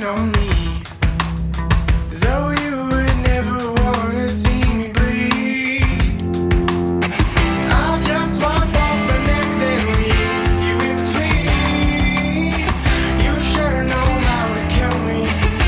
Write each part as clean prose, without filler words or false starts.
on me. Though you would never wanna see me bleed, I'll just wipe off my neck, then leave you in between. You sure know how to kill me.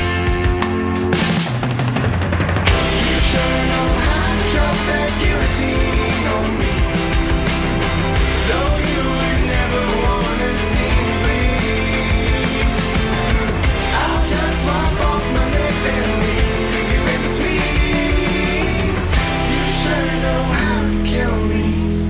You sure know how to drop that guillotine on me. Though you would never wanna see me bleed, I'll just wipe off my neck, then leave you in between. You sure know how to kill me.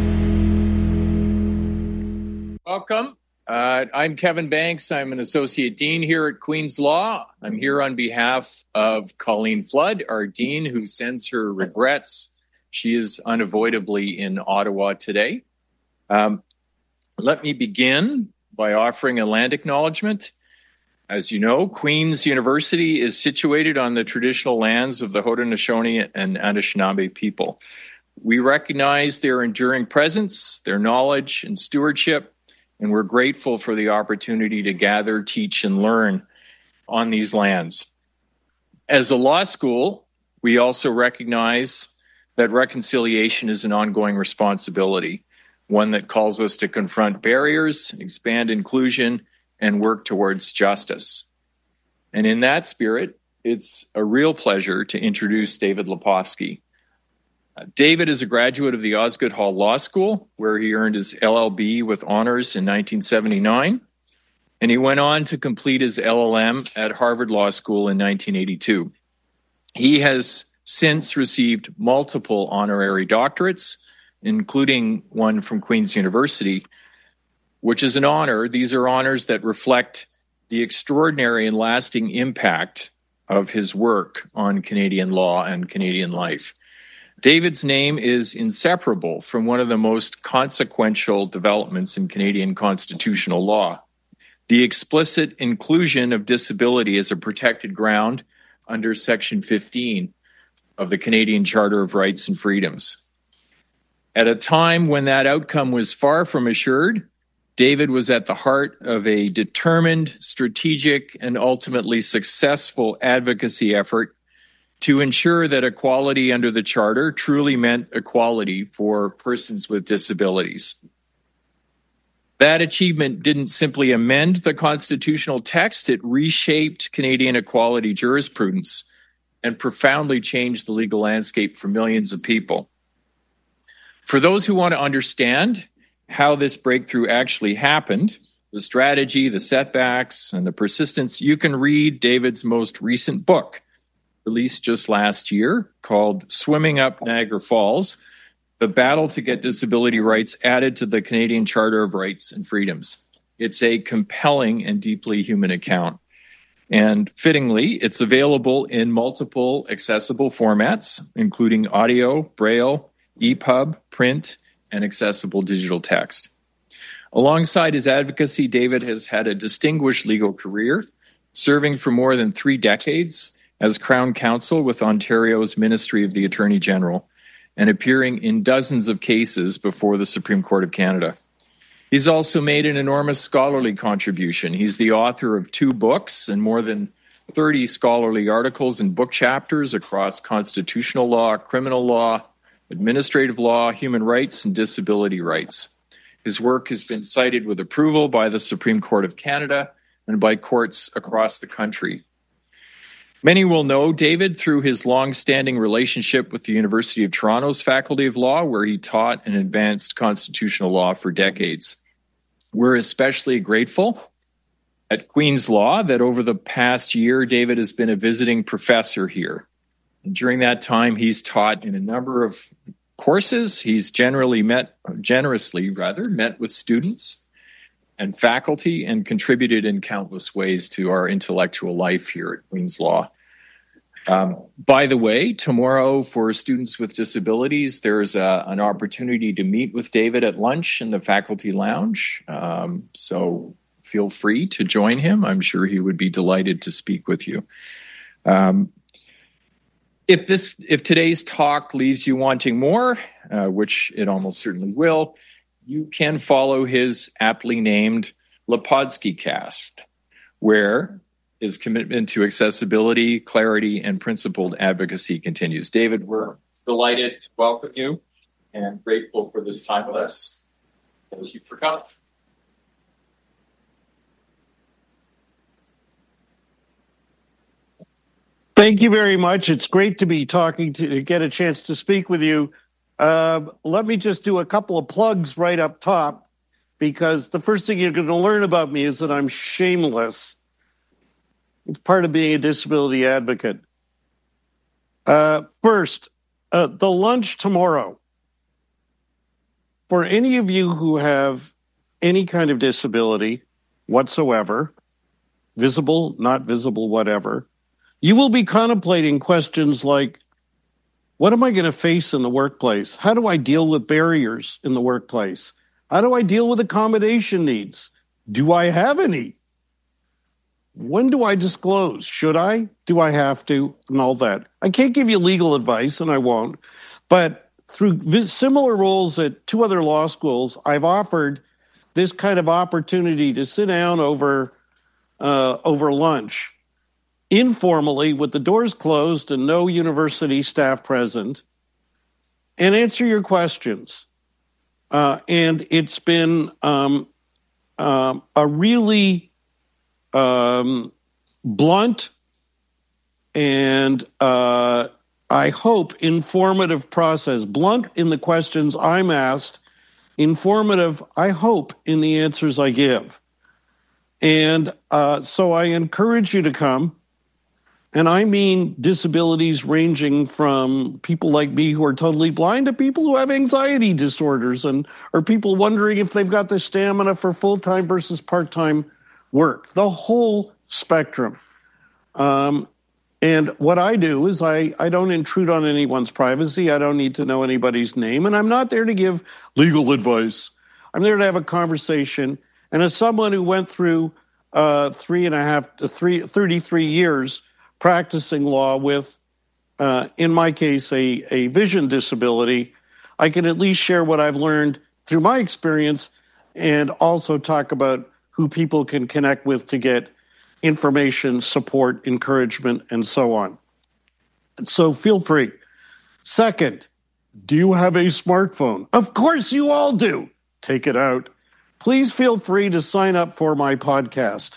Welcome. I'm Kevin Banks. I'm an associate dean here at Queen's Law. I'm here on behalf of Colleen Flood, our dean, who sends her regrets. She is unavoidably in Ottawa today. Let me begin by offering a land acknowledgement. As you know, Queen's University is situated on the traditional lands of the Haudenosaunee and Anishinaabe people. We recognize their enduring presence, their knowledge and stewardship, and we're grateful for the opportunity to gather, teach, and learn on these lands. As a law school, we also recognize that reconciliation is an ongoing responsibility, one that calls us to confront barriers, expand inclusion, and work towards justice. And in that spirit, it's a real pleasure to introduce David Lepofsky. David is a graduate of the Osgoode Hall Law School, where he earned his LLB with honors in 1979, and he went on to complete his LLM at Harvard Law School in 1982. He has since received multiple honorary doctorates, including one from Queen's University, which is an honor. These are honors that reflect the extraordinary and lasting impact of his work on Canadian law and Canadian life. David's name is inseparable from one of the most consequential developments in Canadian constitutional law, the explicit inclusion of disability as a protected ground under Section 15 of the Canadian Charter of Rights and Freedoms. At a time when that outcome was far from assured, David was at the heart of a determined, strategic, and ultimately successful advocacy effort to ensure that equality under the Charter truly meant equality for persons with disabilities. That achievement didn't simply amend the constitutional text, it reshaped Canadian equality jurisprudence and profoundly changed the legal landscape for millions of people. For those who want to understand how this breakthrough actually happened, the strategy, the setbacks, and the persistence, you can read David's most recent book, released just last year, called Swimming Up Niagara Falls, The Battle to Get Disability Rights Added to the Canadian Charter of Rights and Freedoms. It's a compelling and deeply human account. And fittingly, it's available in multiple accessible formats, including audio, braille, EPUB, print, and accessible digital text. Alongside his advocacy, David has had a distinguished legal career, serving for more than 3 decades as Crown Counsel with Ontario's Ministry of the Attorney General, and appearing in dozens of cases before the Supreme Court of Canada. He's also made an enormous scholarly contribution. He's the author of 2 books and more than 30 scholarly articles and book chapters across constitutional law, criminal law, administrative law, human rights, and disability rights. His work has been cited with approval by the Supreme Court of Canada and by courts across the country. Many will know David through his long-standing relationship with the University of Toronto's Faculty of Law, where he taught and advanced constitutional law for decades. We're especially grateful at Queen's Law that over the past year, David has been a visiting professor here. And during that time, he's taught in a number of courses. He's generously met with students and faculty and contributed in countless ways to our intellectual life here at Queen's Law. By the way, tomorrow for students with disabilities, there's an opportunity to meet with David at lunch in the faculty lounge. So feel free to join him. I'm sure he would be delighted to speak with you. If today's talk leaves you wanting more, which it almost certainly will, you can follow his aptly named Lepofsky Cast, where His commitment to accessibility, clarity, and principled advocacy continues. David, we're delighted to welcome you and grateful for this time with us. Thank you for coming. Thank you very much. It's great to be get a chance to speak with you. Let me just do a couple of plugs right up top, because the first thing you're going to learn about me is that I'm shameless. It's part of being a disability advocate. First, the lunch tomorrow. For any of you who have any kind of disability whatsoever, visible, not visible, whatever, you will be contemplating questions like, what am I going to face in the workplace? How do I deal with barriers in the workplace? How do I deal with accommodation needs? Do I have any? When do I disclose? Should I? Do I have to? And all that. I can't give you legal advice, and I won't. But through similar roles at two other law schools, I've offered this kind of opportunity to sit down over lunch, informally, with the doors closed and no university staff present, and answer your questions. And it's been a really blunt and I hope informative process. Blunt in the questions I'm asked, informative, I hope, in the answers I give. And so I encourage you to come. And I mean disabilities ranging from people like me who are totally blind to people who have anxiety disorders or people wondering if they've got the stamina for full-time versus part-time work, the whole spectrum. And what I do is I don't intrude on anyone's privacy. I don't need to know anybody's name. And I'm not there to give legal advice. I'm there to have a conversation. And as someone who went through 33 years practicing law with, in my case, a vision disability, I can at least share what I've learned through my experience and also talk about who people can connect with to get information, support, encouragement, and so on. So feel free. Second, do you have a smartphone? Of course you all do. Take it out. Please feel free to sign up for my podcast.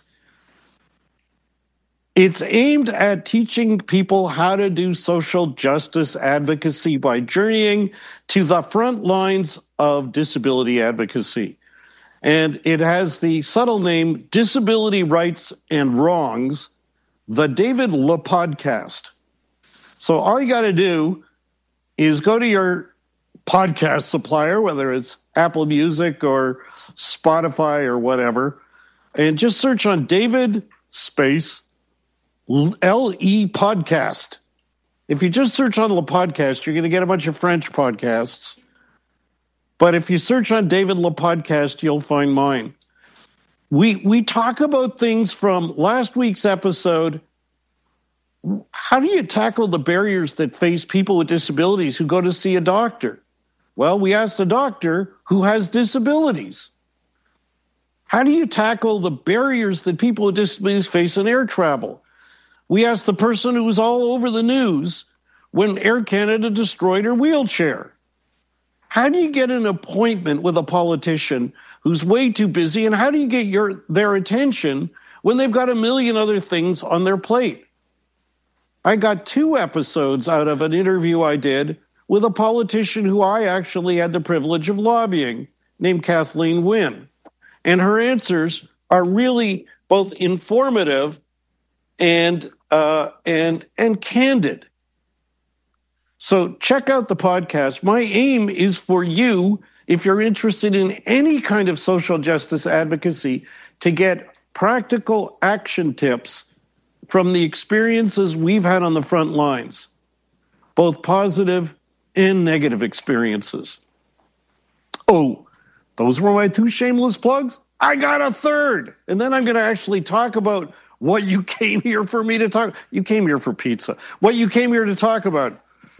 It's aimed at teaching people how to do social justice advocacy by journeying to the front lines of disability advocacy. And it has the subtle name Disability Rights and Wrongs, the David Le Podcast. So all you got to do is go to your podcast supplier, whether it's Apple Music or Spotify or whatever, and just search on David space LE Podcast. If you just search on Le Podcast, you're going to get a bunch of French podcasts. But if you search on David Le Podcast, you'll find mine. We talk about things from last week's episode. How do you tackle the barriers that face people with disabilities who go to see a doctor? Well, we asked a doctor who has disabilities. How do you tackle the barriers that people with disabilities face in air travel? We asked the person who was all over the news when Air Canada destroyed her wheelchair. How do you get an appointment with a politician who's way too busy, and how do you get their attention when they've got a million other things on their plate? I got 2 episodes out of an interview I did with a politician who I actually had the privilege of lobbying, named Kathleen Wynne. And her answers are really both informative and candid. So check out the podcast. My aim is for you, if you're interested in any kind of social justice advocacy, to get practical action tips from the experiences we've had on the front lines, both positive and negative experiences. Oh, those were my 2 shameless plugs. I got a third. And then I'm going to actually talk about what you came here for me to talk. You came here for pizza. What you came here to talk about.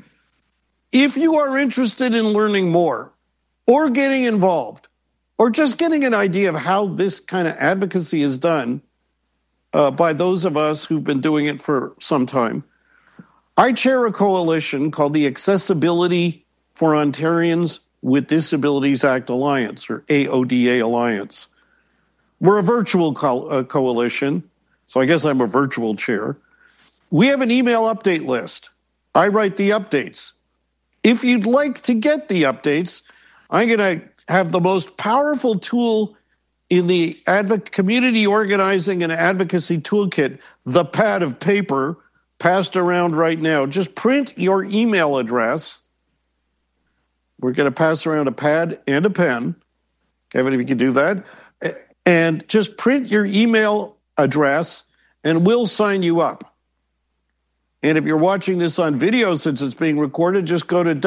If you are interested in learning more or getting involved or just getting an idea of how this kind of advocacy is done, by those of us who've been doing it for some time. I chair a coalition called the Accessibility for Ontarians with Disabilities Act Alliance, or AODA Alliance. We're a virtual coalition, so I guess I'm a virtual chair. We have an email update list. I write the updates. If you'd like to get the updates, I'm going to have the most powerful tool in the community organizing and advocacy toolkit, the pad of paper, passed around right now. Just print your email address. We're going to pass around a pad and a pen. Kevin, if you can do that. And just print your email address, and we'll sign you up. And if you're watching this on video, since it's being recorded, just go to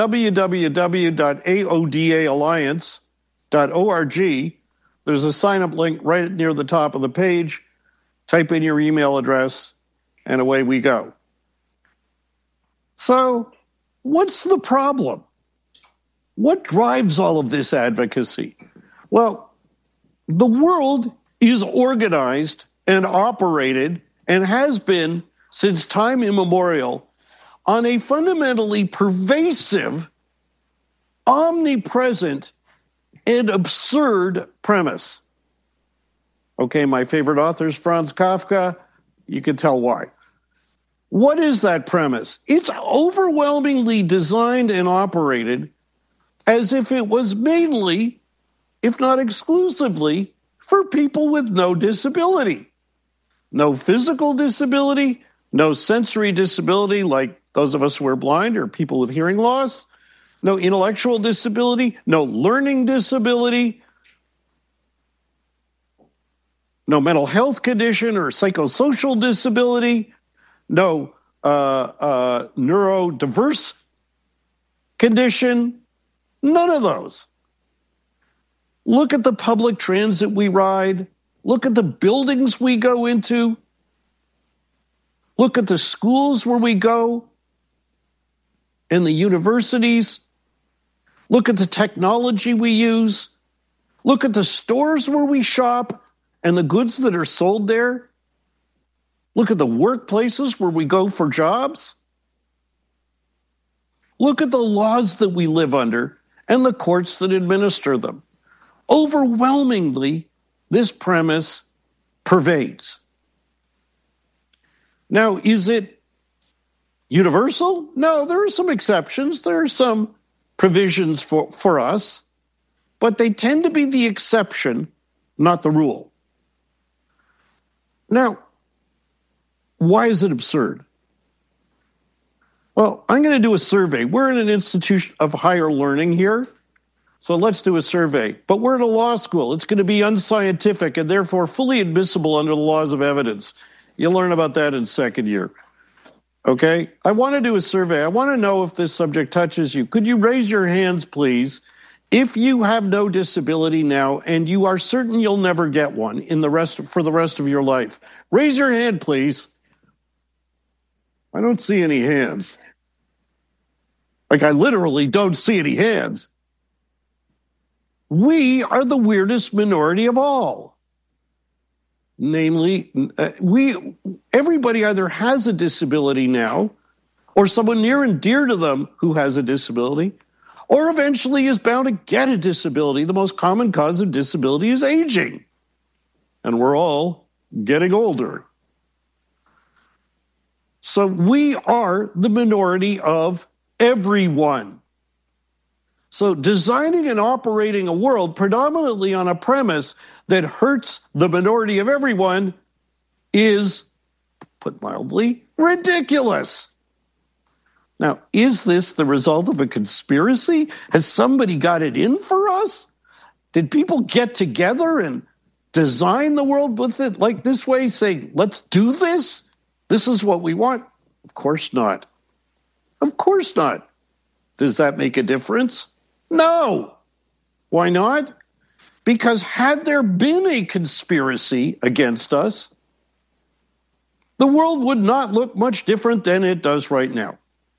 www.aodaalliance.org. There's a sign-up link right near the top of the page. Type in your email address, and away we go. So, what's the problem? What drives all of this advocacy? Well, the world is organized and operated and has been since time immemorial on a fundamentally pervasive, omnipresent, and absurd premise. Okay, my favorite author is Franz Kafka. You can tell why. What is that premise? It's overwhelmingly designed and operated as if it was mainly, if not exclusively, for people with no disability. No physical disability, no sensory disability like those of us who are blind or people with hearing loss, no intellectual disability, no learning disability, no mental health condition or psychosocial disability, no neurodiverse condition, none of those. Look at the public transit we ride. Look at the buildings we go into. Look at the schools where we go and the universities. Look at the technology we use. Look at the stores where we shop and the goods that are sold there. Look at the workplaces where we go for jobs. Look at the laws that we live under and the courts that administer them. Overwhelmingly, this premise pervades. Now, is it universal? No, there are some exceptions. There are some provisions for us, but they tend to be the exception, not the rule. Now, why is it absurd? Well, I'm going to do a survey. We're in an institution of higher learning here, so let's do a survey. But we're in a law school. It's going to be unscientific and therefore fully admissible under the laws of evidence. You'll learn about that in second year. Okay? I want to do a survey. I want to know if this subject touches you. Could you raise your hands, please, if you have no disability now and you are certain you'll never get one for the rest of your life? Raise your hand, please. I don't see any hands. Like, I literally don't see any hands. We are the weirdest minority of all. Namely, everybody either has a disability now, or someone near and dear to them who has a disability, or eventually is bound to get a disability. The most common cause of disability is aging. And we're all getting older. So we are the minority of everyone. So designing and operating a world predominantly on a premise that hurts the minority of everyone is, put mildly, ridiculous. Now, is this the result of a conspiracy? Has somebody got it in for us? Did people get together and design the world with it like this way, saying, let's do this? This is what we want? Of course not. Of course not. Does that make a difference? No. Why not? Because had there been a conspiracy against us, the world would not look much different than it does right now.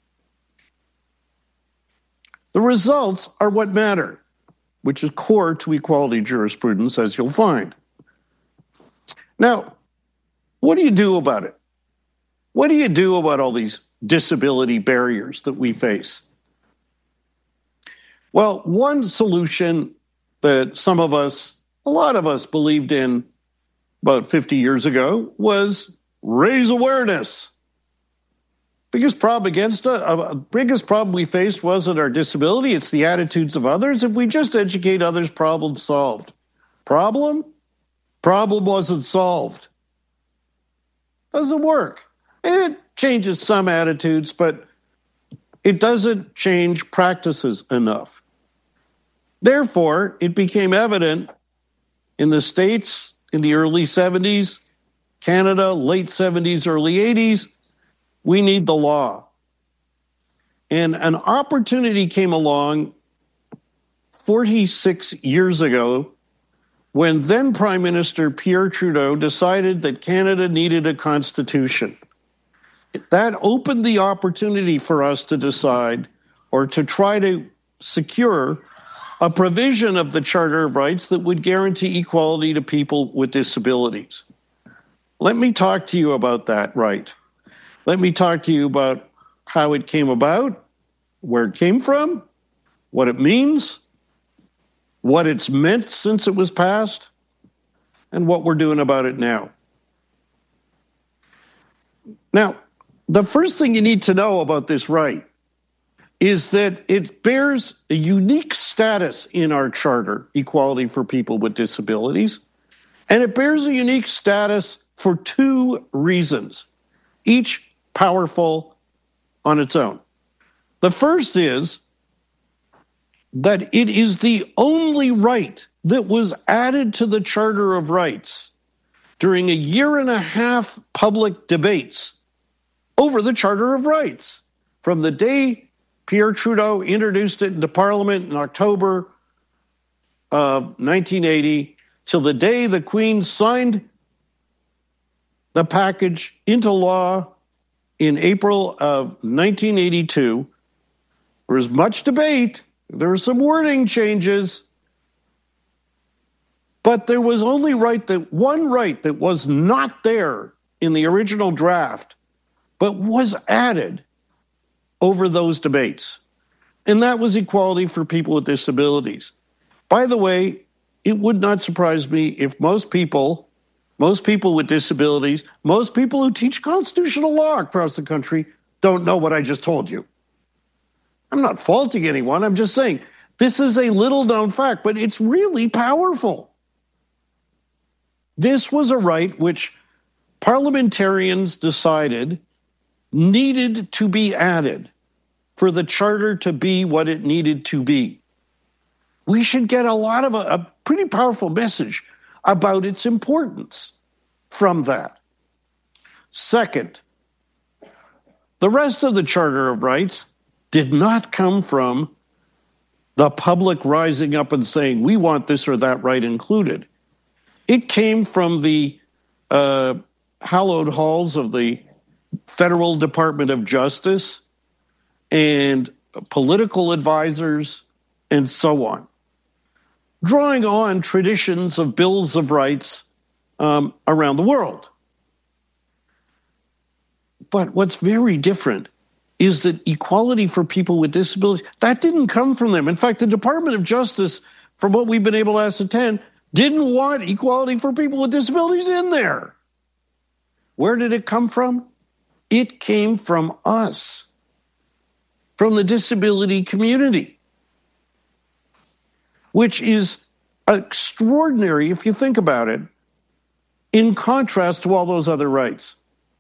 The results are what matter, which is core to equality jurisprudence, as you'll find. Now, What do you do about it? What do you do about all these disability barriers that we face? Well, one solution that some of us, a lot of us believed in about 50 years ago was raise awareness. Biggest problem we faced wasn't our disability, it's the attitudes of others. If we just educate others, problem solved. Problem wasn't solved. Doesn't work. It changes some attitudes, but it doesn't change practices enough. Therefore, it became evident in the States in the early 70s, Canada, late 70s, early 80s, we need the law. And an opportunity came along 46 years ago when then Prime Minister Pierre Trudeau decided that Canada needed a constitution. That opened the opportunity for us to decide or to try to secure a provision of the Charter of Rights that would guarantee equality to people with disabilities. Let me talk to you about that right. Let me talk to you about how it came about, where it came from, what it means, what it's meant since it was passed, and what we're doing about it now. Now, the first thing you need to know about this right is that it bears a unique status in our charter, equality for people with disabilities, and it bears a unique status for two reasons, each powerful on its own. The first is that it is the only right that was added to the Charter of Rights during a 1.5 year public debates over the Charter of Rights. From the day Pierre Trudeau introduced it into Parliament in October of 1980 till the day the Queen signed the package into law in April of 1982, there was much debate, there were some wording changes, but there was only one right that was not there in the original draft, but was added over those debates. And that was equality for people with disabilities. By the way, it would not surprise me if most people with disabilities, most people who teach constitutional law across the country don't know what I just told you. I'm not faulting anyone. I'm just saying this is a little known fact, but it's really powerful. This was a right which parliamentarians decided needed to be added for the charter to be what it needed to be. We should get a pretty powerful message about its importance from that. Second, the rest of the Charter of Rights did not come from the public rising up and saying, we want this or that right included. It came from the hallowed halls of the Federal Department of Justice and political advisors and so on, drawing on traditions of bills of rights around the world. But what's very different is that equality for people with disabilities, that didn't come from them. In fact, the Department of Justice, from what we've been able to ascertain, didn't want equality for people with disabilities in there. Where did it come from? It came from us, from the disability community, which is extraordinary if you think about it, in contrast to all those other rights.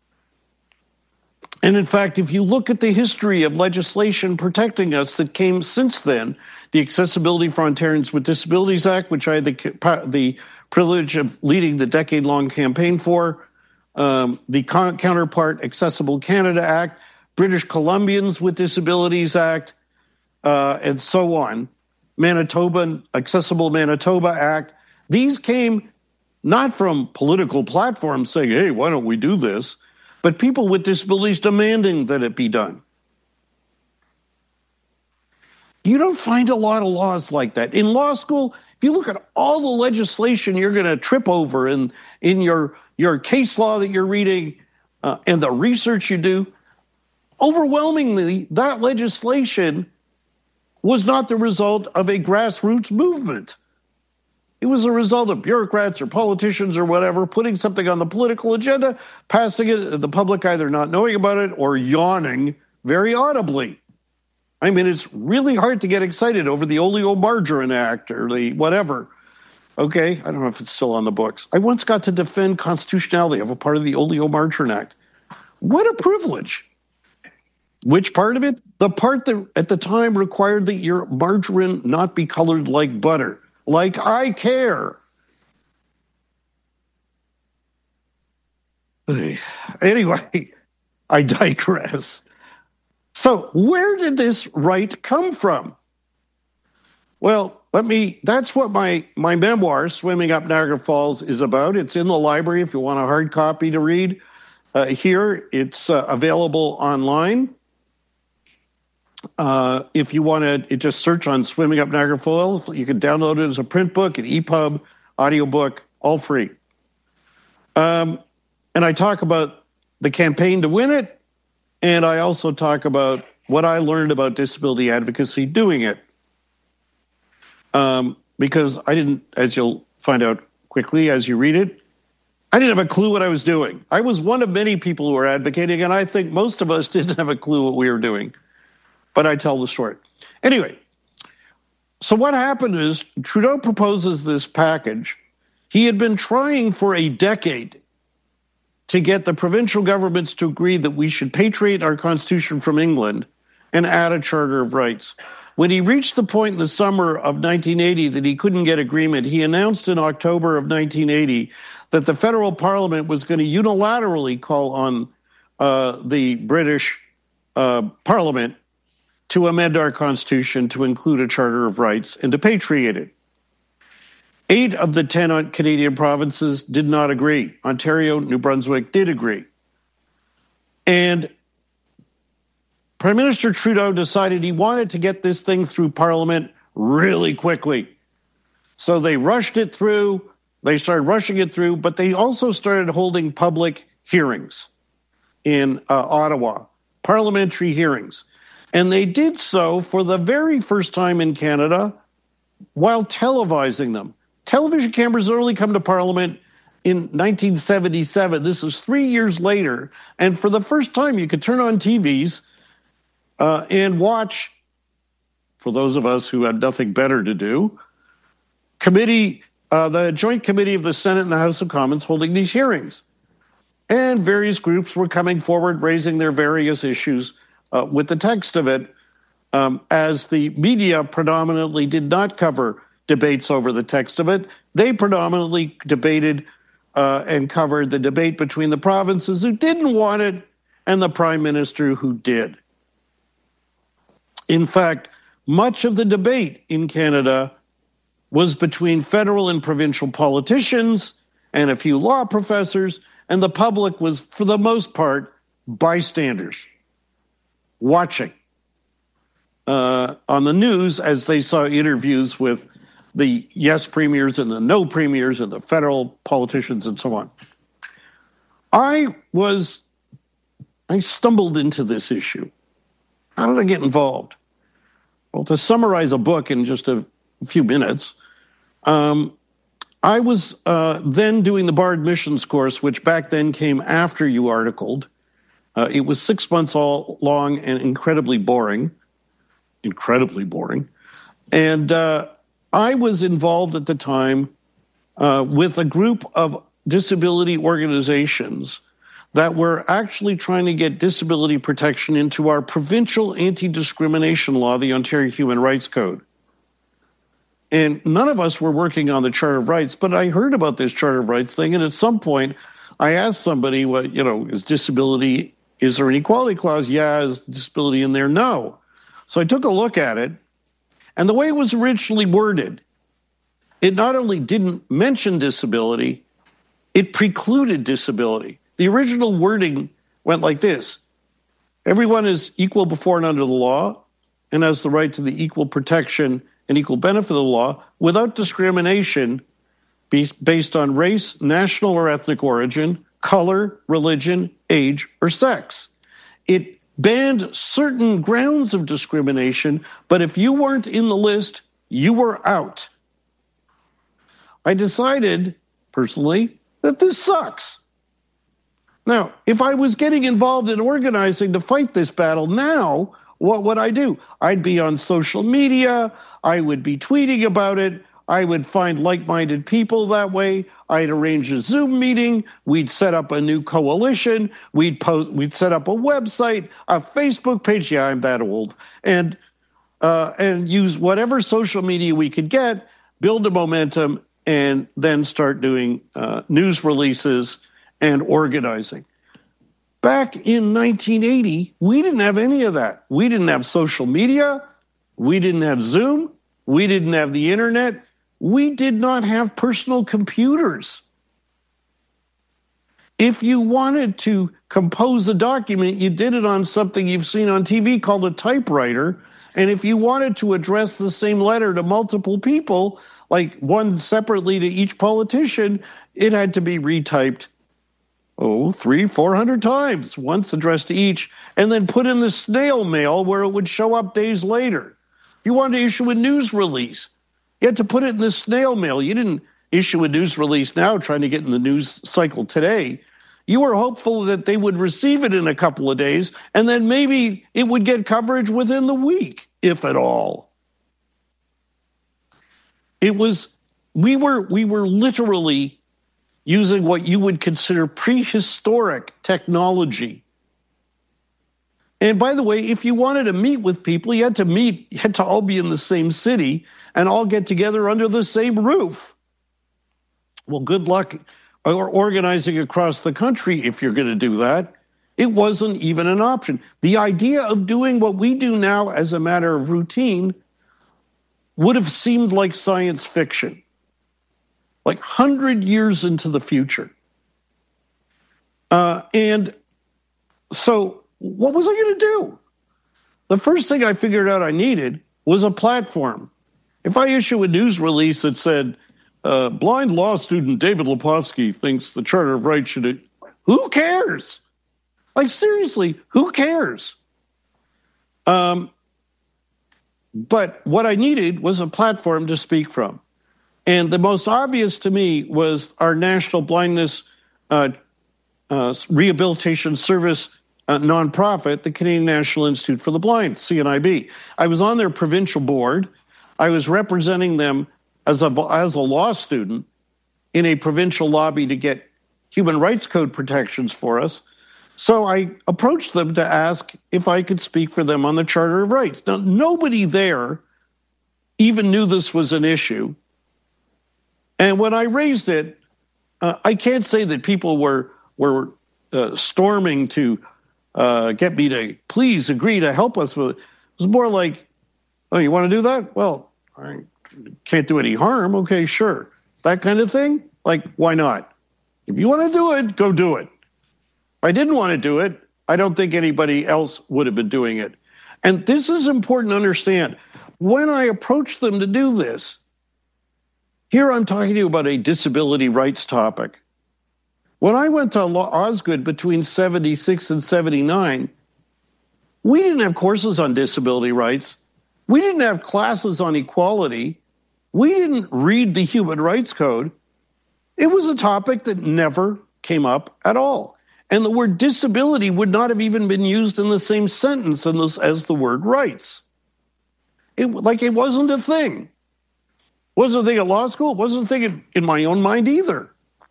And in fact, if you look at the history of legislation protecting us that came since then, the Accessibility for Ontarians with Disabilities Act, which I had the privilege of leading the decade-long campaign for, the counterpart Accessible Canada Act, British Columbians with Disabilities Act, and so on, Manitoba, Accessible Manitoba Act. These came not from political platforms saying, hey, why don't we do this? But people with disabilities demanding that it be done. You don't find a lot of laws like that. In law school, if you look at all the legislation you're going to trip over in your case law that you're reading and the research you do, overwhelmingly, that legislation was not the result of a grassroots movement. It was a result of bureaucrats or politicians or whatever putting something on the political agenda, passing it, the public either not knowing about it or yawning very audibly. I mean, it's really hard to get excited over the Oleomargarine Act or the whatever. Okay, I don't know if it's still on the books. I once got to defend constitutionality of a part of the Oleomargarine Act. What a privilege. Which part of it? The part that at the time required that your margarine not be colored like butter. Like I care. Anyway, I digress. So where did this right come from? Well, that's what my memoir, Swimming Up Niagara Falls, is about. It's in the library if you want a hard copy to read. Here, it's available online. If you want to just search on Swimming Up Niagara Falls, you can download it as a print book, an EPUB, audiobook, all free. And I talk about the campaign to win it, and I also talk about what I learned about disability advocacy doing it. Because I didn't, as you'll find out quickly as you read it, I didn't have a clue what I was doing. I was one of many people who were advocating, and I think most of us didn't have a clue what we were doing. But I tell the story. Anyway, so what happened is Trudeau proposes this package. He had been trying for a decade to get the provincial governments to agree that we should patriate our constitution from England and add a Charter of Rights. When he reached the point in the summer of 1980 that he couldn't get agreement, he announced in October of 1980 that the federal parliament was going to unilaterally call on the British parliament to amend our constitution to include a Charter of Rights and to patriate it. 8 of the 10 Canadian provinces did not agree. Ontario, New Brunswick did agree. And Prime Minister Trudeau decided he wanted to get this thing through Parliament really quickly. So they rushed it through. They started rushing it through, but they also started holding public hearings in Ottawa, parliamentary hearings. And they did so for the very first time in Canada while televising them. Television cameras only come to Parliament in 1977. This is 3 years later. And for the first time, you could turn on TVs and watch, for those of us who had nothing better to do, the Joint Committee of the Senate and the House of Commons holding these hearings. And various groups were coming forward, raising their various issues with the text of it, as the media predominantly did not cover debates over the text of it. They predominantly debated and covered the debate between the provinces who didn't want it and the Prime Minister who did. In fact, much of the debate in Canada was between federal and provincial politicians and a few law professors, and the public was, for the most part, bystanders watching on the news as they saw interviews with the yes premiers and the no premiers and the federal politicians and so on. I stumbled into this issue. How did I get involved? Well, to summarize a book in just a few minutes, I was then doing the bar admissions course, which back then came after you articled. It was 6 months long and incredibly boring. And I was involved at the time with a group of disability organizations that were actually trying to get disability protection into our provincial anti-discrimination law, the Ontario Human Rights Code. And none of us were working on the Charter of Rights, but I heard about this Charter of Rights thing, and at some point I asked somebody, well, is there an equality clause? Yeah. Is the disability in there? No. So I took a look at it, and the way it was originally worded, it not only didn't mention disability, it precluded disability. The original wording went like this: everyone is equal before and under the law and has the right to the equal protection and equal benefit of the law without discrimination based on race, national or ethnic origin, color, religion, age, or sex. It banned certain grounds of discrimination, but if you weren't in the list, you were out. I decided, personally, that this sucks. Now, if I was getting involved in organizing to fight this battle now, what would I do? I'd be on social media. I would be tweeting about it. I would find like-minded people that way. I'd arrange a Zoom meeting. We'd set up a new coalition. We'd set up a website, a Facebook page. Yeah, I'm that old. And use whatever social media we could get, build a momentum, and then start doing news releases and organizing. Back in 1980, we didn't have any of that. We didn't have social media. We didn't have Zoom. We didn't have the internet. We did not have personal computers. If you wanted to compose a document, you did it on something you've seen on TV called a typewriter. And if you wanted to address the same letter to multiple people, like one separately to each politician, it had to be retyped 300-400 times, once addressed to each, and then put in the snail mail where it would show up days later. If you wanted to issue a news release, you had to put it in the snail mail. You didn't issue a news release now trying to get in the news cycle today. You were hopeful that they would receive it in a couple of days, and then maybe it would get coverage within the week, if at all. We were literally using what you would consider prehistoric technology. And by the way, if you wanted to meet with people, you had to all be in the same city and all get together under the same roof. Well, good luck organizing across the country if you're going to do that. It wasn't even an option. The idea of doing what we do now as a matter of routine would have seemed like science fiction, like 100 years into the future. And so what was I going to do? The first thing I figured out I needed was a platform. If I issue a news release that said, blind law student David Lepofsky thinks the Charter of Rights should... Who cares? Like, seriously, who cares? But what I needed was a platform to speak from. And the most obvious to me was our National Blindness Rehabilitation Service nonprofit, the Canadian National Institute for the Blind, CNIB. I was on their provincial board. I was representing them as a law student in a provincial lobby to get human rights code protections for us. So I approached them to ask if I could speak for them on the Charter of Rights. Now, nobody there even knew this was an issue. And when I raised it, I can't say that people were storming to get me to please agree to help us with it. It was more like, oh, you want to do that? Well, I can't do any harm. Okay, sure. That kind of thing. Like, why not? If you want to do it, go do it. If I didn't want to do it, I don't think anybody else would have been doing it. And this is important to understand. When I approached them to do this, here I'm talking to you about a disability rights topic. When I went to Osgoode between 76 and 79, we didn't have courses on disability rights. We didn't have classes on equality. We didn't read the Human Rights Code. It was a topic that never came up at all. And the word disability would not have even been used in the same sentence as the word rights. It wasn't a thing. Wasn't a thing at law school. It wasn't a thing in my own mind either.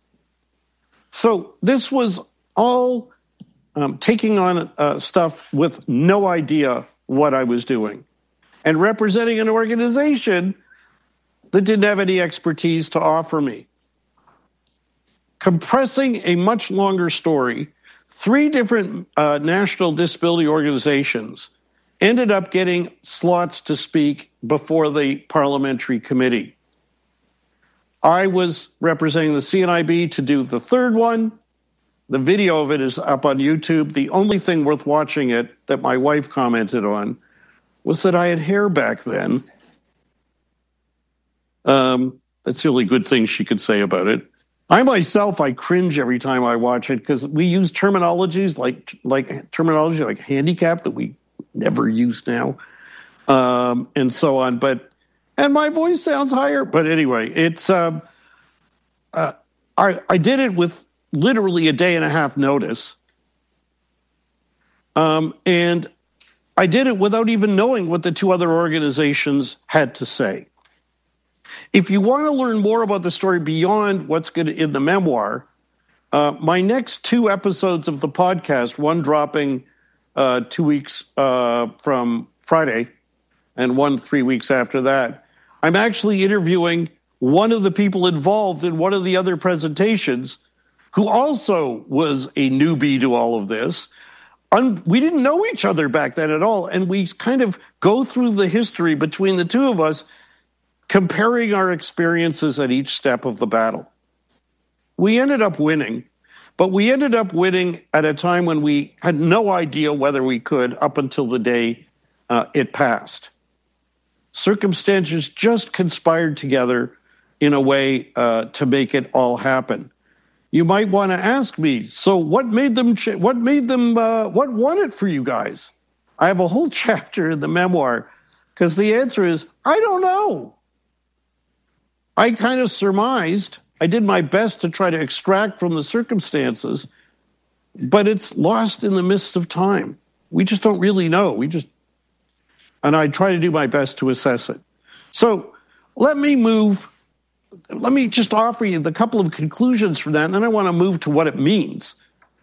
So this was all taking on stuff with no idea what I was doing and representing an organization that didn't have any expertise to offer me. Compressing a much longer story, 3 different national disability organizations ended up getting slots to speak before the parliamentary committee. I was representing the CNIB to do the 3rd one. The video of it is up on YouTube. The only thing worth watching it that my wife commented on was that I had hair back then. That's the only good thing she could say about it. I cringe every time I watch it because we use terminologies like handicap that we never use now, and so on. And my voice sounds higher. But anyway, it's I did it with literally a day and a half notice, and I did it without even knowing what the two other organizations had to say. If you want to learn more about the story beyond what's good in the memoir, my next 2 episodes of the podcast, one dropping 2 weeks from Friday and one 3 weeks after that, I'm actually interviewing one of the people involved in one of the other presentations who also was a newbie to all of this. We didn't know each other back then at all, and we kind of go through the history between the two of us, comparing our experiences at each step of the battle. We ended up winning, but we ended up winning at a time when we had no idea whether we could up until the day it passed. Circumstances just conspired together in a way to make it all happen. You might want to ask me, so what won it for you guys? I have a whole chapter in the memoir because the answer is, I don't know. I kind of surmised. I did my best to try to extract from the circumstances, but it's lost in the mists of time. We just don't really know. And I try to do my best to assess it. So let me just offer you the couple of conclusions from that, and then I want to move to what it means.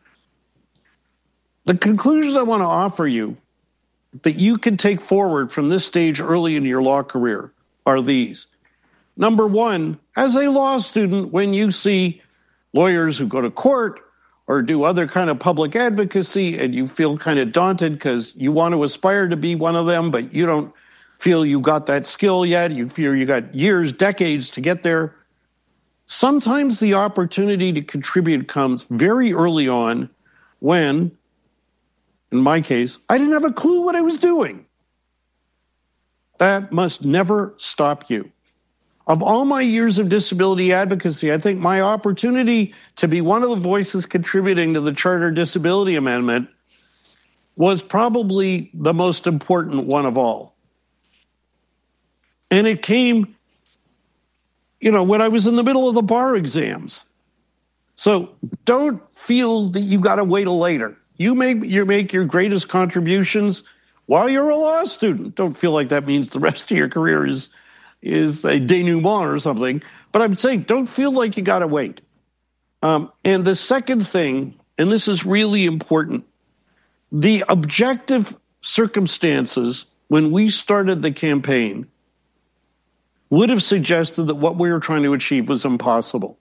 The conclusions I want to offer you that you can take forward from this stage early in your law career are these. Number one, as a law student, when you see lawyers who go to court or do other kind of public advocacy and you feel kind of daunted because you want to aspire to be one of them, but you don't feel you got that skill yet, you feel you got years, decades to get there, sometimes the opportunity to contribute comes very early on when, in my case, I didn't have a clue what I was doing. That must never stop you. Of all my years of disability advocacy, I think my opportunity to be one of the voices contributing to the Charter Disability Amendment was probably the most important one of all. And it came, when I was in the middle of the bar exams. So don't feel that you got to wait till later. You make your greatest contributions while you're a law student. Don't feel like that means the rest of your career is a denouement or something. But I'm saying don't feel like you got to wait. And the second thing, and this is really important, the objective circumstances when we started the campaign would have suggested that what we were trying to achieve was impossible.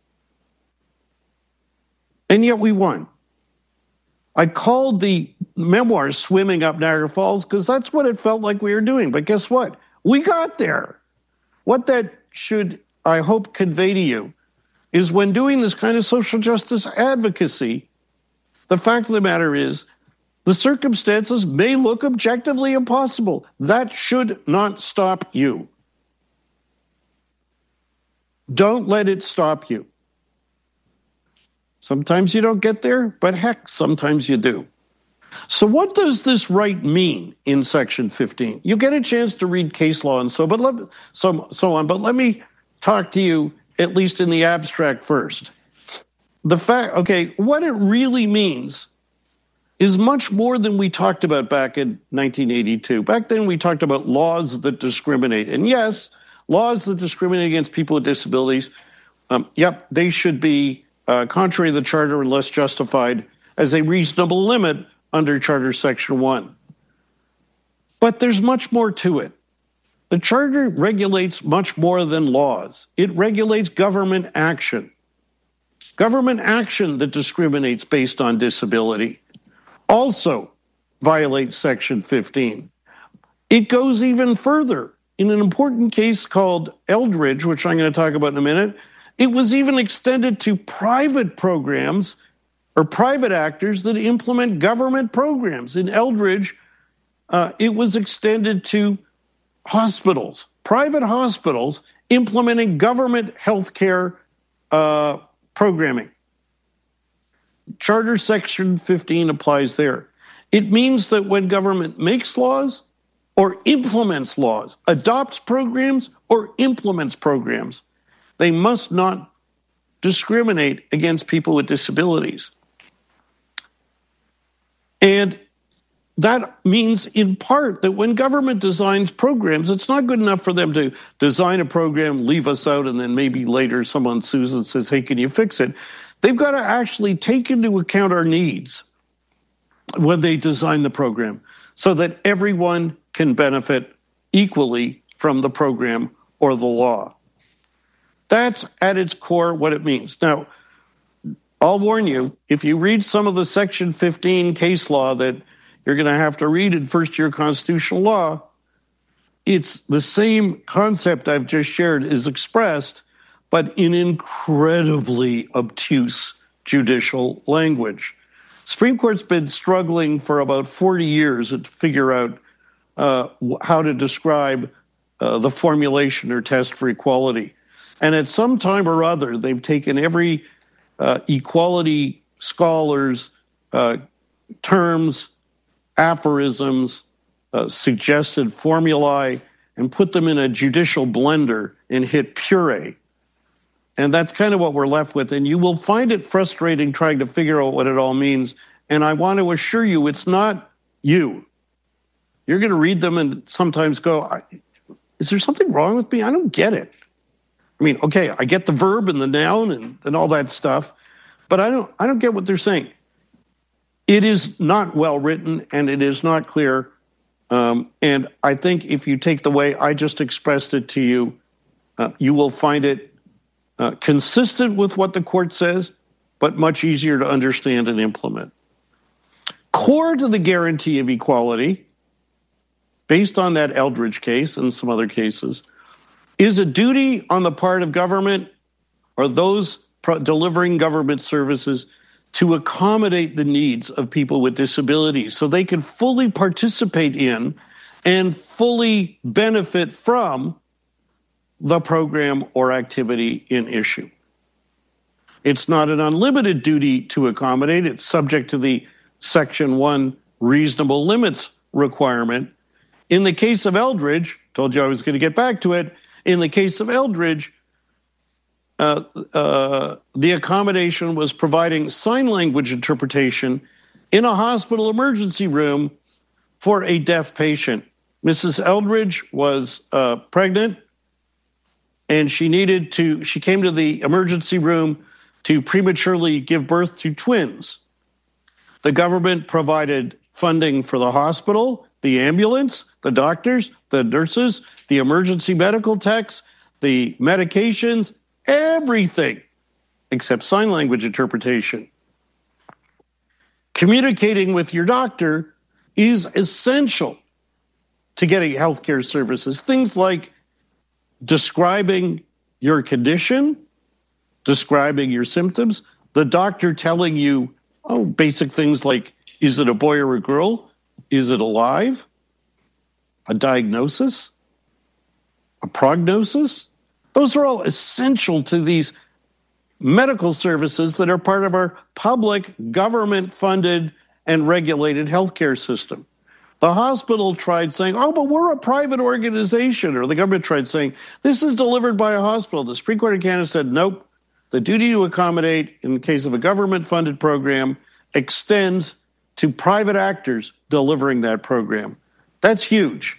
And yet we won. I called the memoir Swimming Up Niagara Falls because that's what it felt like we were doing. But guess what? We got there. What that should, I hope, convey to you is when doing this kind of social justice advocacy, the fact of the matter is the circumstances may look objectively impossible. That should not stop you. Don't let it stop you. Sometimes you don't get there, but heck, sometimes you do. So what does this right mean in Section 15? You get a chance to read case law and so on, but let me talk to you, at least in the abstract first. What it really means is much more than we talked about back in 1982. Back then we talked about laws that discriminate. And yes, laws that discriminate against people with disabilities, they should be contrary to the Charter unless justified as a reasonable limit under Charter Section 1. But there's much more to it. The Charter regulates much more than laws. It regulates government action. Government action that discriminates based on disability also violates Section 15. It goes even further. In an important case called Eldridge, which I'm going to talk about in a minute, it was even extended to private programs or private actors that implement government programs. In Eldridge, it was extended to hospitals, private hospitals implementing government healthcare programming. Charter Section 15 applies there. It means that when government makes laws or implements laws, adopts programs or implements programs, they must not discriminate against people with disabilities. And that means, in part, that when government designs programs, it's not good enough for them to design a program, leave us out, and then maybe later someone sues and says, hey, can you fix it? They've got to actually take into account our needs when they design the program so that everyone can benefit equally from the program or the law. That's at its core what it means. Now, I'll warn you, if you read some of the Section 15 case law that you're going to have to read in first-year constitutional law, it's the same concept I've just shared is expressed, but in incredibly obtuse judicial language. Supreme Court's been struggling for about 40 years to figure out how to describe the formulation or test for equality. And at some time or other, they've taken every equality scholar's terms, aphorisms, suggested formulae, and put them in a judicial blender and hit puree. And that's kind of what we're left with. And you will find it frustrating trying to figure out what it all means. And I want to assure you, it's not you. You're going to read them and sometimes go, is there something wrong with me? I don't get it. I mean, okay, I get the verb and the noun and all that stuff, but I don't get what they're saying. It is not well written and it is not clear. And I think if you take the way I just expressed it to you, you will find it consistent with what the court says, but much easier to understand and implement. Core to the guarantee of equality, based on that Eldridge case and some other cases, is a duty on the part of government or those delivering government services to accommodate the needs of people with disabilities so they can fully participate in and fully benefit from the program or activity in issue. It's not an unlimited duty to accommodate. It's subject to the Section 1 reasonable limits requirement. In the case of Eldridge, told you I was going to get back to it, in the case of Eldridge, the accommodation was providing sign language interpretation in a hospital emergency room for a deaf patient. Mrs. Eldridge was pregnant, and she came to the emergency room to prematurely give birth to twins. The government provided funding for the hospital, the ambulance, the doctors, the nurses, the emergency medical techs, the medications, everything except sign language interpretation. Communicating with your doctor is essential to getting healthcare services. Things like describing your condition, describing your symptoms, the doctor telling you, basic things like, is it a boy or a girl? Is it alive? A diagnosis? A prognosis? Those are all essential to these medical services that are part of our public, government-funded, and regulated healthcare system. The hospital tried saying, but we're a private organization, or the government tried saying, this is delivered by a hospital. The Supreme Court of Canada said, nope, the duty to accommodate in the case of a government-funded program extends to private actors delivering that program. That's huge.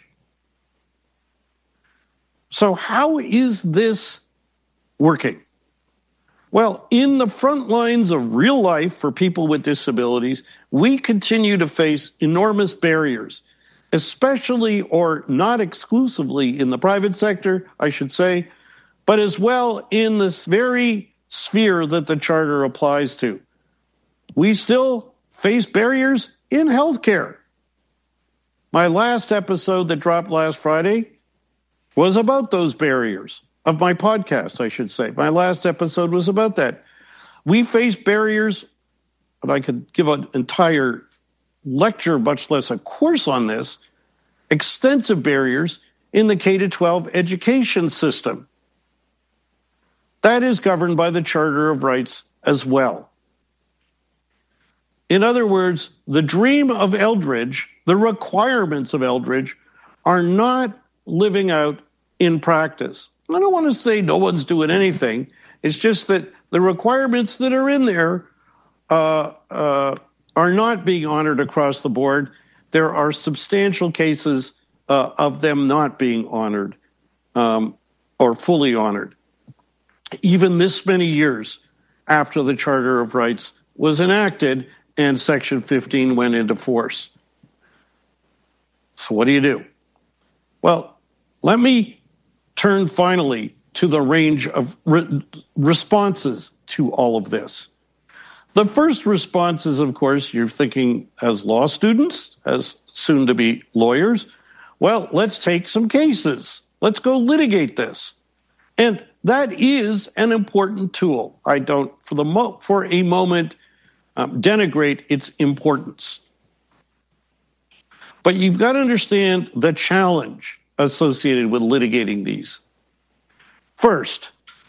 So how is this working? Well, in the front lines of real life for people with disabilities, we continue to face enormous barriers, especially or not exclusively in the private sector, I should say, but as well in this very sphere that the Charter applies to. We still face barriers in healthcare. My last episode that dropped last Friday was about those barriers, of my podcast, I should say. My last episode was about that. We face barriers, and I could give an entire lecture, much less a course on this, extensive barriers in the K-12 education system. That is governed by the Charter of Rights as well. In other words, the dream of Eldridge, the requirements of Eldridge, are not living out in practice. I don't want to say no one's doing anything. It's just that the requirements that are in there are not being honored across the board. There are substantial cases of them not being honored or fully honored, even this many years after the Charter of Rights was enacted and Section 15 went into force. So what do? Well, let me turn finally to the range of responses to all of this. The first response is, of course, you're thinking as law students, as soon-to-be lawyers, well, let's take some cases. Let's go litigate this. And that is an important tool. I don't, for a moment, denigrate its importance. But you've got to understand the challenge associated with litigating these. First,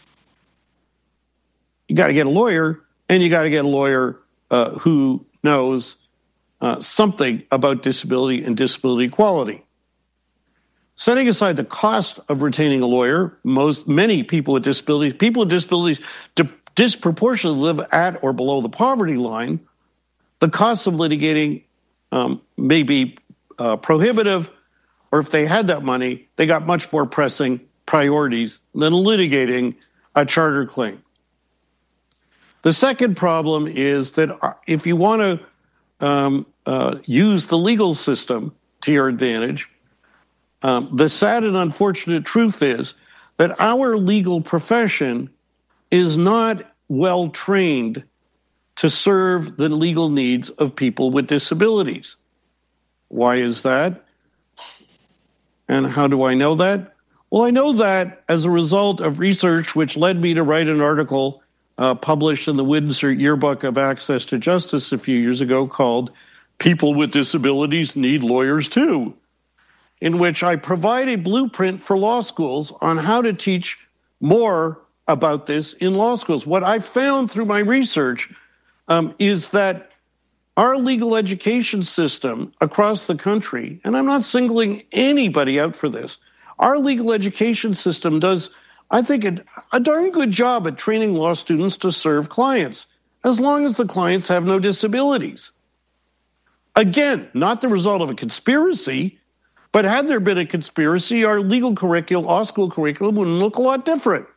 you got to get a lawyer, and you got to get a lawyer who knows something about disability and disability equality. Setting aside the cost of retaining a lawyer, many people with disabilities disproportionately live at or below the poverty line. The cost of litigating may be prohibitive, or if they had that money, they got much more pressing priorities than litigating a charter claim. The second problem is that if you want to use the legal system to your advantage, the sad and unfortunate truth is that our legal profession is not well trained to serve the legal needs of people with disabilities. Why is that? And how do I know that? Well, I know that as a result of research which led me to write an article published in the Windsor Yearbook of Access to Justice a few years ago called People with Disabilities Need Lawyers Too, in which I provide a blueprint for law schools on how to teach more about this in law schools. What I found through my research is that our legal education system across the country, and I'm not singling anybody out for this, our legal education system does, I think, a darn good job at training law students to serve clients, as long as the clients have no disabilities. Again, not the result of a conspiracy, but had there been a conspiracy, our legal curriculum, law school curriculum would look a lot different.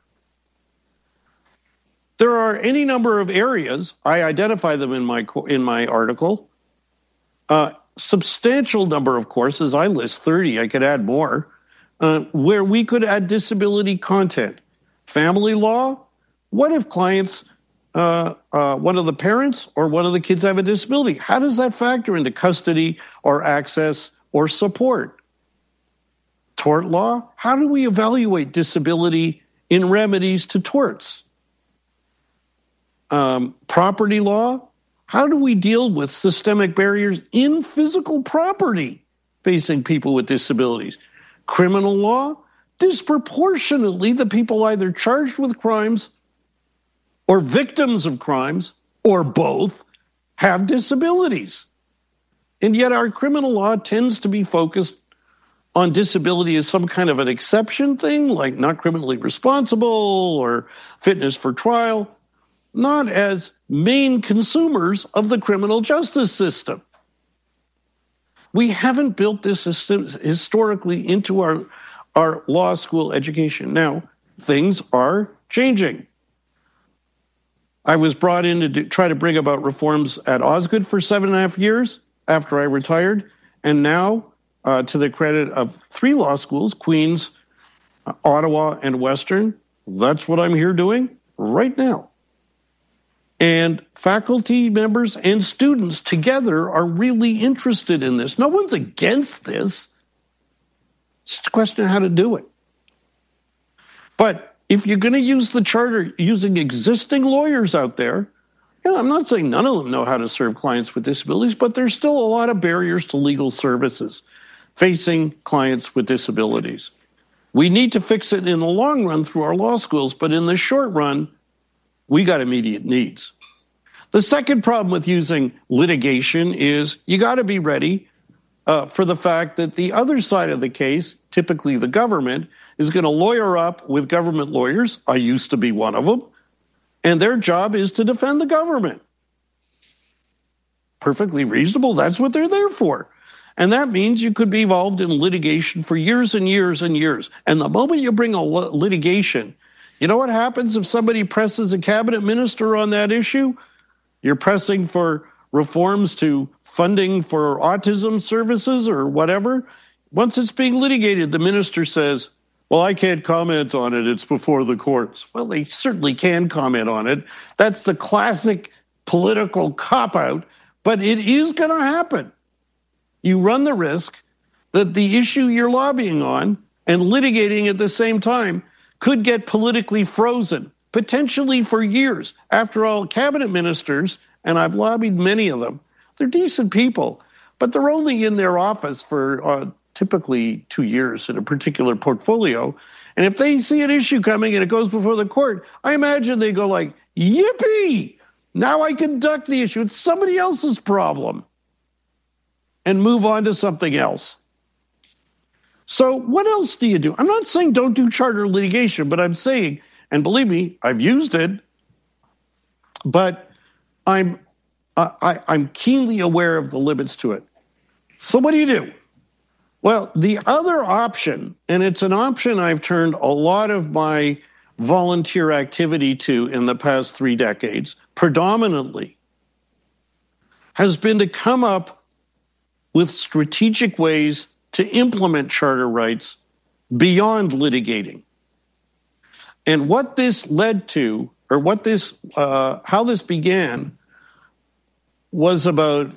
There are any number of areas, I identify them in my article, substantial number of courses, I list 30, I could add more, where we could add disability content. Family law, what if clients, one of the parents or one of the kids have a disability? How does that factor into custody or access or support? Tort law, how do we evaluate disability in remedies to torts? Property law, how do we deal with systemic barriers in physical property facing people with disabilities? Criminal law, disproportionately the people either charged with crimes or victims of crimes or both have disabilities. And yet our criminal law tends to be focused on disability as some kind of an exception thing, like not criminally responsible or fitness for trial, not as main consumers of the criminal justice system. We haven't built this system historically into our law school education. Now, things are changing. I was brought in to try to bring about reforms at Osgoode for 7.5 years after I retired, and now, to the credit of 3 law schools, Queen's, Ottawa, and Western, that's what I'm here doing right now. And faculty members and students together are really interested in this. No one's against this. It's just a question of how to do it. But if you're going to use the charter using existing lawyers out there, I'm not saying none of them know how to serve clients with disabilities, but there's still a lot of barriers to legal services facing clients with disabilities. We need to fix it in the long run through our law schools, but in the short run, we got immediate needs. The second problem with using litigation is you got to be ready for the fact that the other side of the case, typically the government, is going to lawyer up with government lawyers. I used to be one of them. And their job is to defend the government. Perfectly reasonable. That's what they're there for. And that means you could be involved in litigation for years and years and years. And the moment you bring a litigation, you know what happens if somebody presses a cabinet minister on that issue? You're pressing for reforms to funding for autism services or whatever. Once it's being litigated, the minister says, well, I can't comment on it. It's before the courts. Well, they certainly can comment on it. That's the classic political cop-out, but it is going to happen. You run the risk that the issue you're lobbying on and litigating at the same time could get politically frozen, potentially for years. After all, cabinet ministers, and I've lobbied many of them, they're decent people, but they're only in their office for typically 2 years in a particular portfolio. And if they see an issue coming and it goes before the court, I imagine they go like, yippee, now I can duck the issue. It's somebody else's problem. And move on to something else. So what else do you do? I'm not saying don't do charter litigation, but I'm saying, and believe me, I've used it, but I'm keenly aware of the limits to it. So what do you do? Well, the other option, and it's an option I've turned a lot of my volunteer activity to in the past 3 decades, predominantly, has been to come up with strategic ways to implement charter rights beyond litigating. And what this led to, or how this began, was about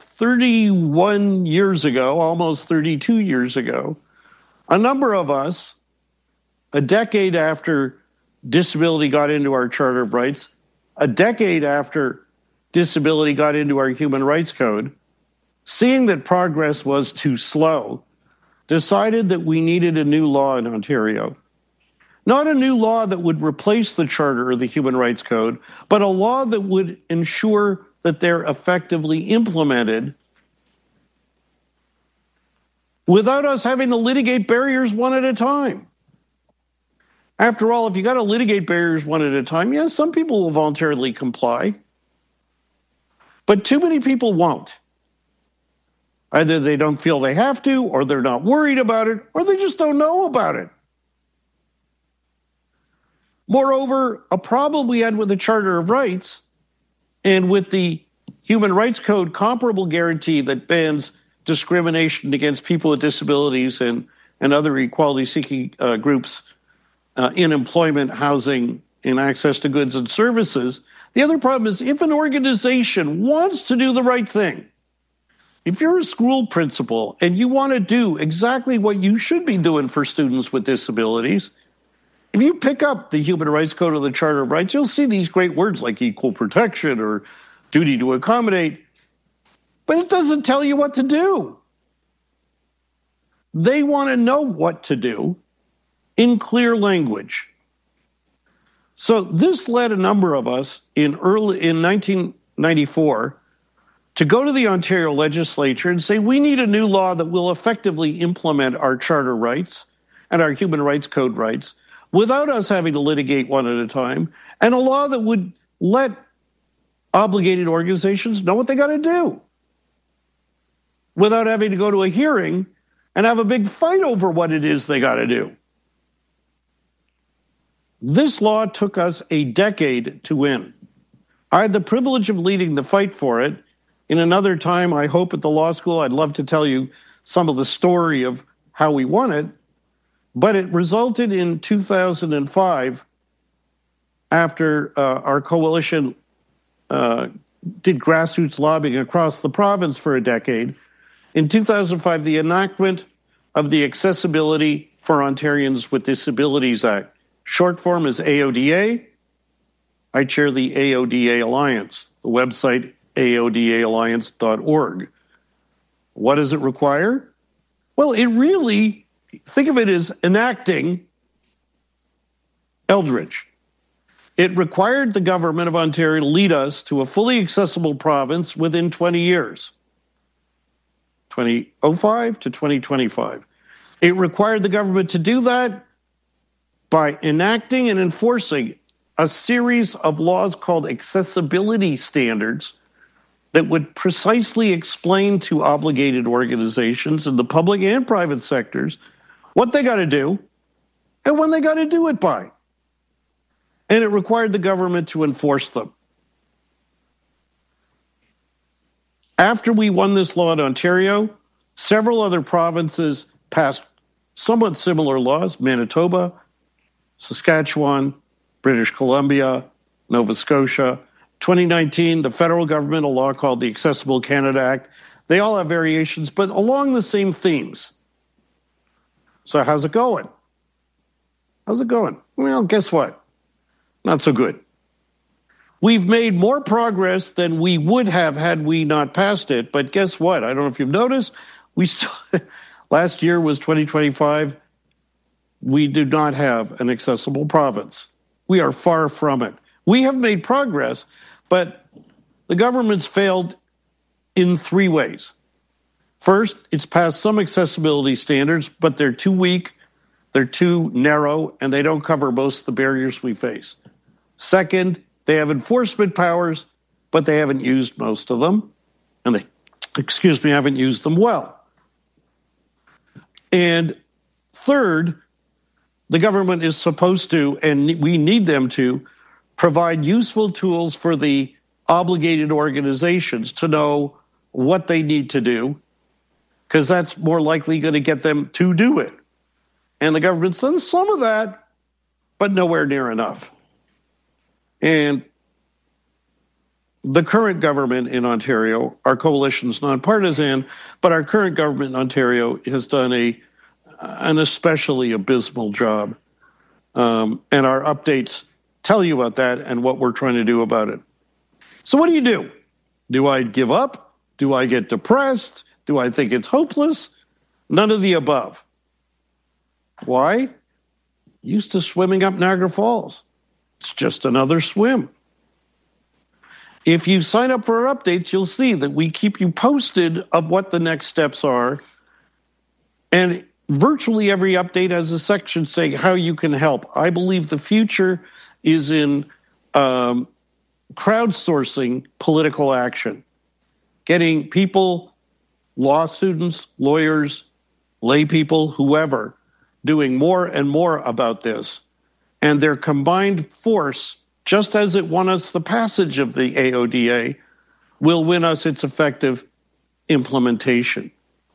31 years ago, almost 32 years ago. A number of us, a decade after disability got into our Charter of Rights, a decade after disability got into our Human Rights Code, seeing that progress was too slow, decided that we needed a new law in Ontario. Not a new law that would replace the Charter or the Human Rights Code, but a law that would ensure that they're effectively implemented without us having to litigate barriers one at a time. After all, if you got to litigate barriers one at a time, yes, some people will voluntarily comply, but too many people won't. Either they don't feel they have to, or they're not worried about it, or they just don't know about it. Moreover, a problem we had with the Charter of Rights and with the Human Rights Code comparable guarantee that bans discrimination against people with disabilities and other equality-seeking groups in employment, housing, and access to goods and services. The other problem is if an organization wants to do the right thing, if you're a school principal and you want to do exactly what you should be doing for students with disabilities, if you pick up the Human Rights Code or the Charter of Rights, you'll see these great words like equal protection or duty to accommodate, but it doesn't tell you what to do. They want to know what to do in clear language. So this led a number of us in 1994 to go to the Ontario legislature and say, we need a new law that will effectively implement our charter rights and our Human Rights Code rights without us having to litigate one at a time, and a law that would let obligated organizations know what they got to do without having to go to a hearing and have a big fight over what it is they got to do. This law took us a decade to win. I had the privilege of leading the fight for it. In another time, I hope at the law school, I'd love to tell you some of the story of how we won it. But it resulted in 2005, after our coalition did grassroots lobbying across the province for a decade, in 2005, the enactment of the Accessibility for Ontarians with Disabilities Act. Short form is AODA. I chair the AODA Alliance, the website aodaalliance.org. What does it require? Well, it really, think of it as enacting Eldridge. It required the government of Ontario to lead us to a fully accessible province within 20 years, 2005 to 2025. It required the government to do that by enacting and enforcing a series of laws called accessibility standards that would precisely explain to obligated organizations in the public and private sectors what they got to do and when they got to do it by. And it required the government to enforce them. After we won this law in Ontario, several other provinces passed somewhat similar laws: Manitoba, Saskatchewan, British Columbia, Nova Scotia. 2019, the federal government, a law called the Accessible Canada Act. They all have variations, but along the same themes. So how's it going? How's it going? Well, guess what? Not so good. We've made more progress than we would have had we not passed it, but guess what? I don't know if you've noticed, last year was 2025. We do not have an accessible province. We are far from it. We have made progress, but the government's failed in three ways. First, it's passed some accessibility standards, but they're too weak, they're too narrow, and they don't cover most of the barriers we face. Second, they have enforcement powers, but they haven't used most of them, and they, haven't used them well. And third, the government is supposed to, and we need them to, provide useful tools for the obligated organizations to know what they need to do, because that's more likely going to get them to do it. And the government's done some of that, but nowhere near enough. And the current government in Ontario, our coalition's nonpartisan, but our current government in Ontario has done an especially abysmal job. And our updates tell you about that and what we're trying to do about it. So what do? Do I give up? Do I get depressed? Do I think it's hopeless? None of the above. Why? Used to swimming up Niagara Falls. It's just another swim. If you sign up for our updates, you'll see that we keep you posted of what the next steps are. And virtually every update has a section saying how you can help. I believe the future is in crowdsourcing political action, getting people, law students, lawyers, lay people, whoever, doing more and more about this. And their combined force, just as it won us the passage of the AODA, will win us its effective implementation.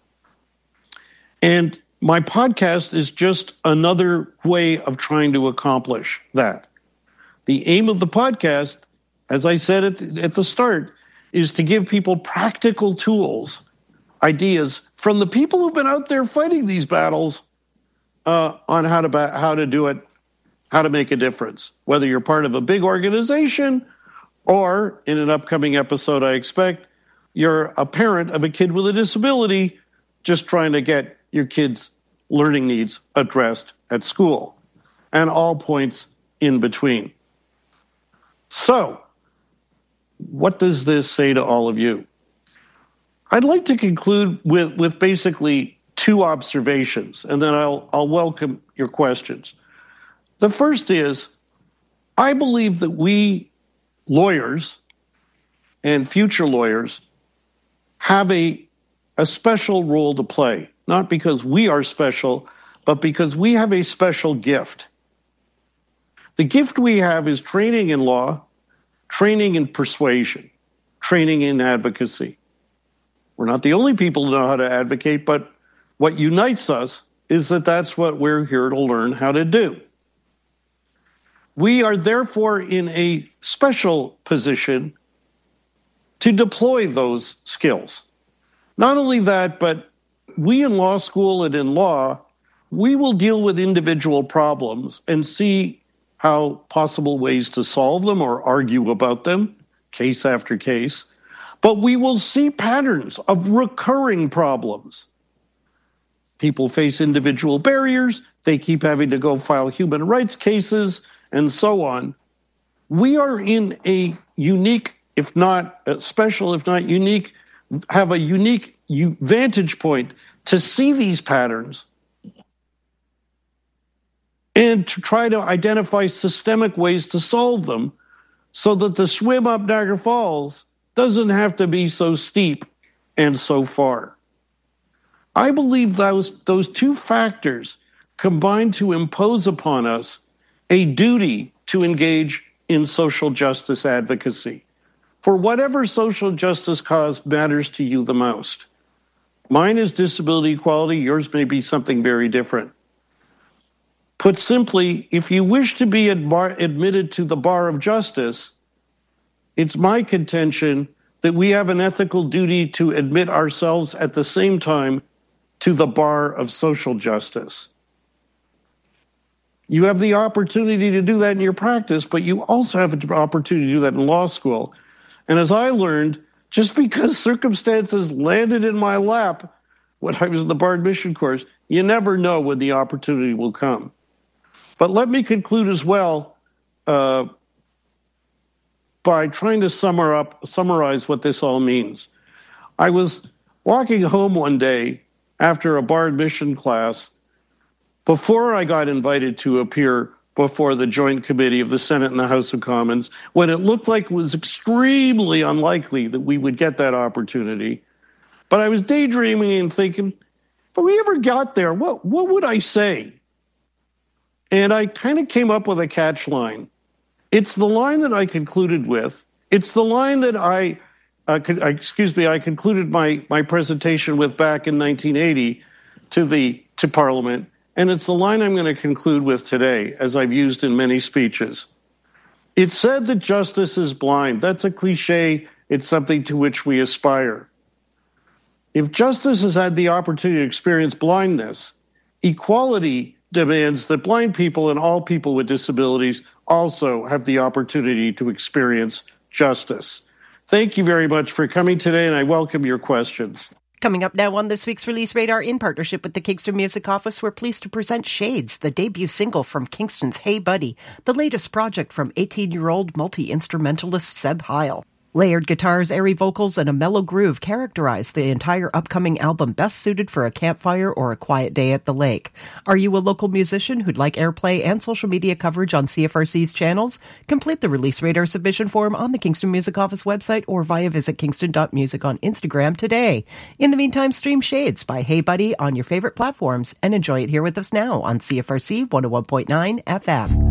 And my podcast is just another way of trying to accomplish that. The aim of the podcast, as I said at the start, is to give people practical tools, ideas from the people who've been out there fighting these battles on how to do it, how to make a difference, whether you're part of a big organization or, in an upcoming episode I expect, you're a parent of a kid with a disability just trying to get your kid's learning needs addressed at school, and all points in between. So, what does this say to all of you? I'd like to conclude with basically two observations, and then I'll welcome your questions. The first is, I believe that we lawyers and future lawyers have a special role to play, not because we are special, but because we have a special gift. The gift we have is training in law, training in persuasion, training in advocacy. We're not the only people who know how to advocate, but what unites us is that that's what we're here to learn how to do. We are therefore in a special position to deploy those skills. Not only that, but we in law school and in law, we will deal with individual problems and see how possible ways to solve them or argue about them, case after case. But we will see patterns of recurring problems. People face individual barriers. They keep having to go file human rights cases and so on. We are in a unique, if not special, if not unique, have a unique vantage point to see these patterns and to try to identify systemic ways to solve them so that the swim up Niagara Falls doesn't have to be so steep and so far. I believe those two factors combine to impose upon us a duty to engage in social justice advocacy for whatever social justice cause matters to you the most. Mine is disability equality. Yours may be something very different. Put simply, if you wish to be admitted to the bar of justice, it's my contention that we have an ethical duty to admit ourselves at the same time to the bar of social justice. You have the opportunity to do that in your practice, but you also have an opportunity to do that in law school. And as I learned, just because circumstances landed in my lap when I was in the bar admission course, you never know when the opportunity will come. But let me conclude as well by trying to summarize what this all means. I was walking home one day after a bar admission class before I got invited to appear before the Joint Committee of the Senate and the House of Commons, when it looked like it was extremely unlikely that we would get that opportunity. But I was daydreaming and thinking, if we ever got there, what would I say? And I kind of came up with a catch line. It's the line that I concluded with. It's the line that I concluded my presentation with back in 1980 to Parliament. And it's the line I'm going to conclude with today, as I've used in many speeches. It's said that justice is blind. That's a cliche. It's something to which we aspire. If justice has had the opportunity to experience blindness, equality demands that blind people and all people with disabilities also have the opportunity to experience justice. Thank you very much for coming today, and I welcome your questions. Coming up now on this week's Release Radar, in partnership with the Kingston Music Office, we're pleased to present Shades, the debut single from Kingston's Hey Buddy, the latest project from 18-year-old multi-instrumentalist Seb Heil. Layered guitars, airy vocals, and a mellow groove characterize the entire upcoming album, best suited for a campfire or a quiet day at the lake. Are you a local musician who'd like airplay and social media coverage on CFRC's channels? Complete the Release Radar submission form on the Kingston Music Office website or via visit kingston.music on Instagram today. In the meantime, stream Shades by Hey Buddy on your favorite platforms and enjoy it here with us now on CFRC 101.9 FM.